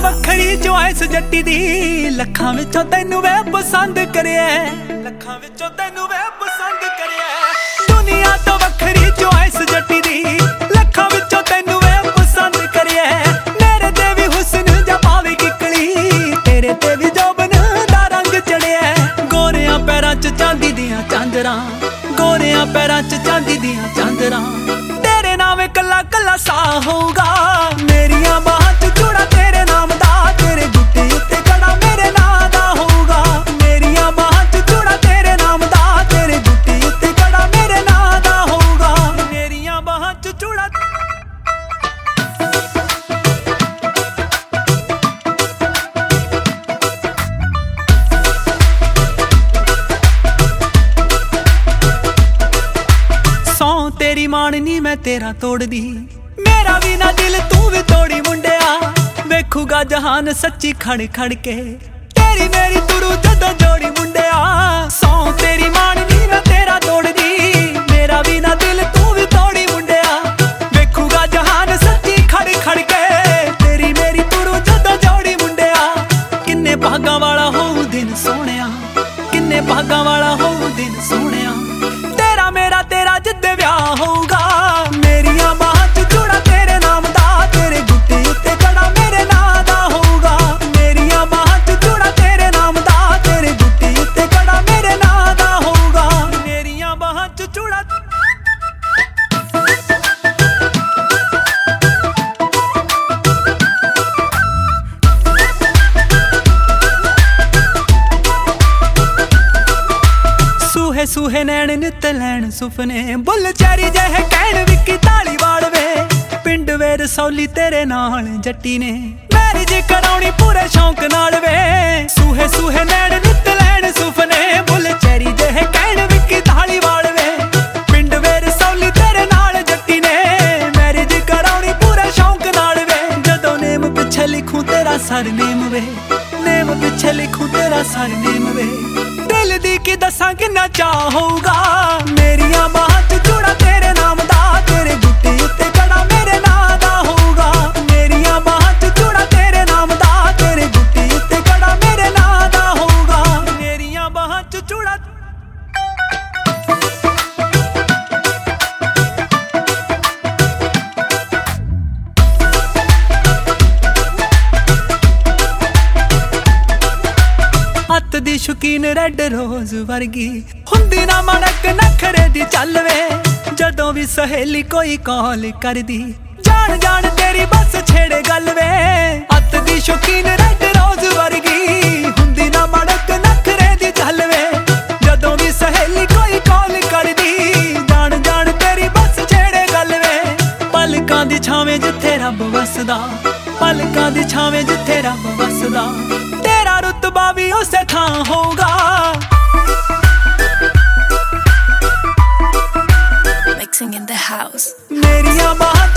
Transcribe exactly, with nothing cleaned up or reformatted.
ਵੱਖਰੀ ਚੋਇਸ ਜੱਟੀ ਦੀ ਲੱਖਾਂ ਵਿੱਚੋਂ ਤੈਨੂੰ ਵੇ ਪਸੰਦ ਕਰਿਆ ਲੱਖਾਂ ਵਿੱਚੋਂ ਤੈਨੂੰ ਵੇ ਪਸੰਦ ਕਰਿਆ ਦੁਨੀਆ ਤੋਂ ਵੱਖਰੀ ਚੋਇਸ ਜੱਟੀ ਦੀ ਲੱਖਾਂ ਵਿੱਚੋਂ ਤੈਨੂੰ ਵੇ ਪਸੰਦ ਕਰਿਆ ਮੇਰੇ ਤੇ ਵੀ ਹੁਸਨ ਜਾਂ ਪਾਵੇ ਕਿਕਲੀ ਤੇਰੇ ਤੇ ਵੀ ਜੋਬਨ ਦਾ ਰੰਗ ਚੜਿਆ ਗੋਰਿਆਂ ਪੈਰਾਂ 'ਚ ਚਾਂਦੀ ਦੀਆਂ ਚਾਂਦਰਾਂ ਗੋਰਿਆਂ ਪੈਰਾਂ 'ਚ ਚਾਂਦੀ ਦੀਆਂ ਚਾਂਦਰਾਂ ਤੇਰੇ ਨਾਮ ਕੱਲਾ ਕੱਲਾ ਸਾਹ ਹੋਊਗਾ ਮੇਰੀਆਂ ਬਾਹਾਂ 'ਚ ਚੂੜਾ ਤੇਰੇ ਨਾਮ ਦਾ ਤੇਰੇ ਗੁੱਟੇ ਉੱਤੇ ਕੜਾ ਮੇਰੇ ਨਾਂ ਦਾ ਹੋਊਗਾ ਮੇਰੀਆਂ ਬਾਹਾਂ 'ਚ ਚੂੜਾ ਤੇਰੇ ਨਾਮ ਦਾ ਤੇਰੇ ਗੁੱਟੇ ਉੱਤੇ ਕੜਾ ਮੇਰੇ ਨਾਂ ਦਾ ਹੋਊਗਾ ਮੇਰੀਆਂ ਬਾਹਾਂ 'ਚ ਚੂੜਾ ਸੌ ਤੇਰੀ ਮਾਣ ਨੀ ਮੈਂ ਤੇਰਾ ਤੋੜਦੀ ਮੇਰਾ ਵੀ ਨਾ ਦਿਲ ਤੂੰ ਵੀ ਤੋੜੀ ਮੁੰਡਿਆ ਵੇਖੂਗਾ ਜਹਾਨ ਸੱਚੀ ਖੜ ਖੜ ਕੇ ਤੇਰੀ ਮੇਰੀ ਤੁਰੂ ਜਦੋਂ ਜੋੜੀ ਮੁੰਡਿਆ ਸੌ ਤੇਰੀ ਮਾਣ ਨੀ ਮੈਂ ਤੇਰਾ ਤੋੜਦੀ ਮੇਰਾ ਵੀ ਨਾ ਦਿਲ ਤੂੰ ਵੀ ਤੋੜੀ ਮੁੰਡਿਆ ਵੇਖੂਗਾ ਜਹਾਨ ਸੱਚੀ ਖੜ ਖੜ ਕੇ ਤੇਰੀ ਮੇਰੀ ਤੁਰੂ ਜਦੋਂ ਜੋੜੀ ਮੁੰਡਿਆ ਕਿੰਨੇ ਭਾਗਾਂ ਵਾਲਾ ਹੋਊ ਦਿਨ ਸੋਹਣਿਆ ਕਿੰਨੇ ਭਾਗਾਂ ਵਾਲਾ ਹੋਊ ਦਿਨ ਸੋਹਣਿਆ ਤੇਰਾ ਮੇਰਾ ਤੇਰਾ ਜਿੱਦੇ ਵਿਆਹ ਹੋਊਗਾ ਮੇਰੀਆਂ ਬਾਹਾਂ 'ਚ ਚੂੜਾ ਤੇਰੇ ਨਾਮ ਦਾ ਤੇਰੇ ਗੁੱਟੇ ਉੱਤੇ ਕੜਾ ਮੇਰੇ ਨਾਂ ਦਾ ਹੋਊਗਾ ਮੇਰੀਆਂ ਬਾਹਾਂ 'ਚ ਚੂੜਾ ਤੇਰੇ ਨਾਮ ਦਾ ਤੇਰੇ ਗੁੱਟੇ ਉੱਤੇ ਕੜਾ ਮੇਰੇ ਨਾਂ ਦਾ ਹੋਊਗਾ ਮੇਰੀਆਂ ਬਾਹਾਂ 'ਚ ਚੂੜਾ ਸੂਹੇ ਸੂਹੇ ਨੈਣ ਨਿੱਤ ਲੈਣ ਸੁਪਨੇ ਬੁੱਲ ਚੈਰੀ ਜਿਹੇ ਕਹਿਣ ਵਿੱਕੀ ਧਾਲੀਵਾਲ ਵੇ ਪਿੰਡ ਵੇ ਰਸੌਲੀ ਤੇਰੇ ਨਾਲ ਜੱਟੀ ਨੇ ਮੈਰਿਜ ਕਰਾਉਣੀ ਪੂਰੇ ਸ਼ੌਂਕ ਨਾਲ ਵੇ ਸੂਹੇ ਸੂਹੇ ਨੈਣ ਨਿੱਤ ਲੈਣ ਸੁਪਨੇ ਬੁੱਲ ਚੈਰੀ ਜਿਹੇ ਕਹਿਣ ਵਿੱਕੀ ਧਾਲੀਵਾਲ ਵੇ ਪਿੰਡ ਵੇ ਰਸੌਲੀ ਤੇਰੇ ਨਾਲ ਜੱਟੀ ਨੇ ਮੈਰਿਜ ਕਰਾਉਣੀ ਪੂਰੇ ਸ਼ੌਂਕ ਨਾਲ ਵੇ ਜਦੋਂ ਨੇਮ ਪਿੱਛੇ ਲਿਖੂ ਤੇਰਾ ਸਰਨੇਮ ਵੇ ਨੇਮ ਪਿੱਛੇ ਲਿਖੂ ਤੇਰਾ ਸਰਨੇਮ ਵੇ ਦਿਲ ਦੀ ਕੀ ਦੱਸਾਂ ਕਿੰਨਾ ਚਾਹ ਹੋਊਗਾ ਮੇਰੀਆਂ ਬਾਹਾਂ 'ਚ ਚੂੜਾ ਤੇਰੇ ਨਾਮ ਦਾ ਤੇਰੇ ਗੁੱਟੇ ਉੱਤੇ ਕੜਾ ਮੇਰੇ ਨਾਂ ਦਾ ਹੋਊਗਾ ਮੇਰੀਆਂ ਬਾਹਾਂ 'ਚ ਚੂੜਾ ਤੇਰੇ ਨਾਮ ਦਾ ਤੇਰੇ ਗੁੱਟੇ ਉੱਤੇ ਕੜਾ ਮੇਰੇ ਨਾਂ ਦਾ ਹੋਊਗਾ ਮੇਰੀਆਂ ਬਾਹਾਂ 'ਚ ਚੂੜਾ ਹੱਥ ਦੀ ਸ਼ੌਕੀਨ ਰੈੱਡ ਰੋਜ਼ ਵਰਗੀ ਹੁੰਦੀ ਨਾ ਮੜਕ ਨਖਰੇ ਦੀ ਚੱਲ ਵੇ ਜਦੋਂ ਵੀ ਸਹੇਲੀ ਕੋਈ ਕਾਲ ਕਰਦੀ ਜਾਣ ਜਾਣ ਤੇਰੀ ਬਸ ਛੇੜੇ ਗੱਲ ਵੇ ਹੱਥ ਦੀ ਸ਼ੌਕੀਨ ਰੈੱਡ ਰੋਜ਼ ਵਰਗੀ ਹੁੰਦੀ ਨਾ ਮੜਕ ਨਖਰੇ ਦੀ ਚੱਲ ਵੇ ਜਦੋਂ ਵੀ ਸਹੇਲੀ ਕੋਈ ਕਾਲ ਕਰਦੀ ਜਾਣ ਜਾਣ ਤੇਰੀ ਬਸ ਛੇੜੇ ਗੱਲ ਵੇ ਪਲਕਾਂ ਦੀ ਛਾਵੇਂ ਜਿੱਥੇ ਰੱਬ ਵਸਦਾ ਪਲਕਾਂ ਦੀ ਛਾਵੇਂ ਜਿੱਥੇ ਰੱਬ ਵਸਦਾ ਤੇਰਾ ਰੁਤਬਾ ਵੀ ਉਸੇ ਥਾਂ ਹੋਊਗਾ Mixing in the house ਮੇਰੀਆਂ ਬਾਹਾਂ